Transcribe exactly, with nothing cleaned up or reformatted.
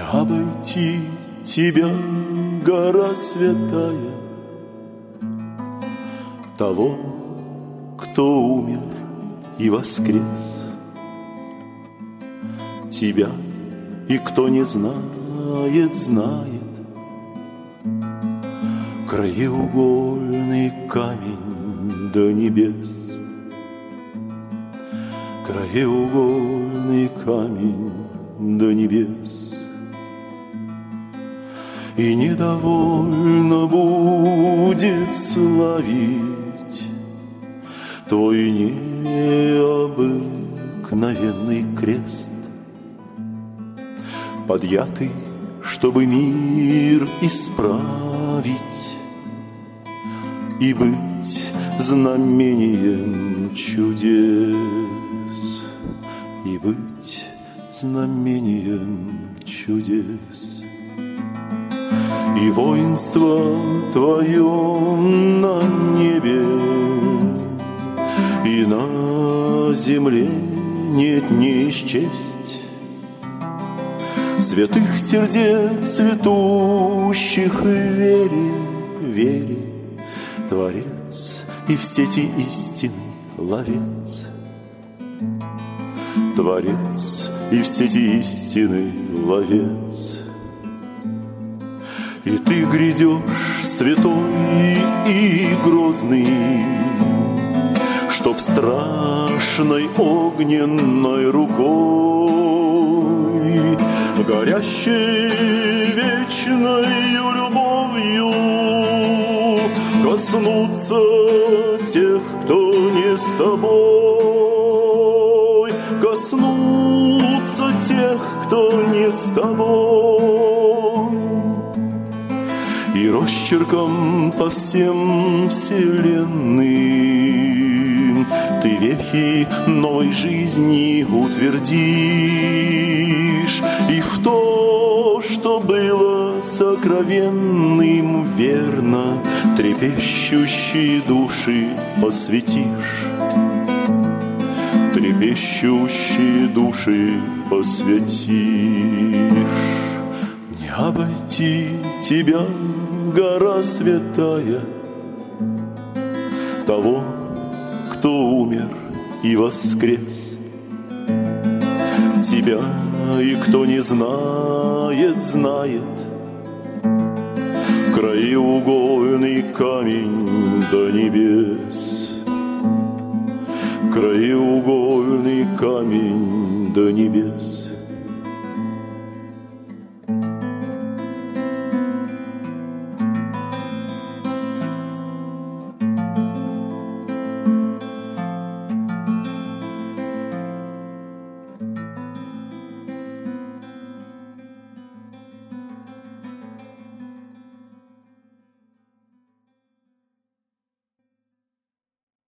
обойти тебя, гора святая, того, кто умер и воскрес. Тебя и кто не знает, знает. Краеугольный камень до небес, краеугольный камень до небес. И недовольно будет славить твой необыкновенный крест, подъятый, чтобы мир исправить и быть знамением чудес, и быть знамением чудес. И воинство твое на небе и на земле нет не исчесть. Святых сердец цветущих в вере, вере, Творец и в сети истины ловец. Творец и в сети истины ловец. И ты грядешь святой и грозный, чтоб страшной огненной рукой, горящей вечною любовью, коснуться тех, кто не с тобой, коснуться тех, кто не с тобой. И росчерком по всем вселенным ты вехи новой жизни утвердишь, и в то, что было сокровенным, верно трепещущие души посвятишь. Трепещущие души посвятишь. Не обойти тебя, гора святая, того, кто умер и воскрес. Тебя и кто не знает, знает. Краеугольный камень до небес, краеугольный камень до небес.